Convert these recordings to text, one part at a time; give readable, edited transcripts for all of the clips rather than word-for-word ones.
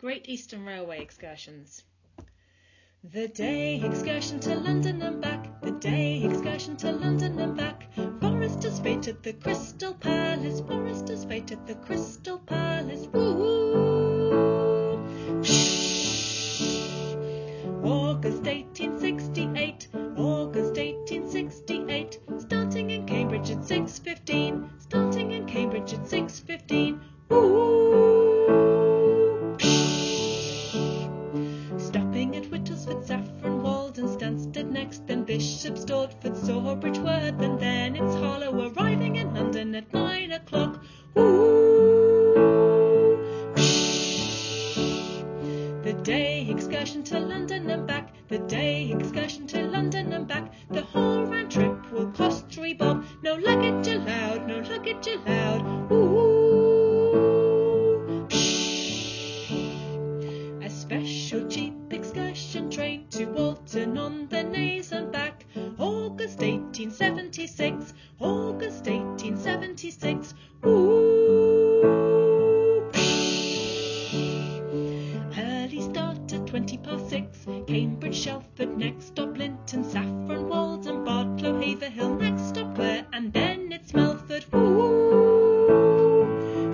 Great Eastern Railway excursions. The day excursion to London and back, the day excursion to London and back. Forrester's fate at the Crystal Palace, Forrester's fate at the Crystal Palace. Woo! August 1868, August 1868. Starting in Cambridge at 6:15, starting in Cambridge at 6:15. Woo! Stopping at Whittlesford, Saffron Walden, Stansted next, then Bishop's Stortford, Sawbridge Worth, and then it's Harlow, arriving in London at 9 o'clock. Woo! The day excursion to London and back, the day excursion to London and back. The whole round trip will cost £3. No luggage allowed, no luggage allowed. Ooh. A special cheap excursion train to Walton on the Naze and back. August 1876, August 1876. Ooh. Early start at 6:20. Cambridge, Shelford, next stop Linton, Saffron Walden, Bardlow, Haverhill, next stop Clare, and then it's Melford. Woo!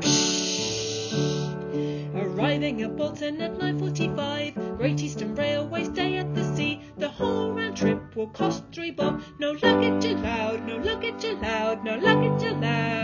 Arriving at Bolton at 9:45. Great Eastern Railway, stay at the sea. The whole round trip will cost £3. No luggage allowed, no luggage allowed, no luggage allowed.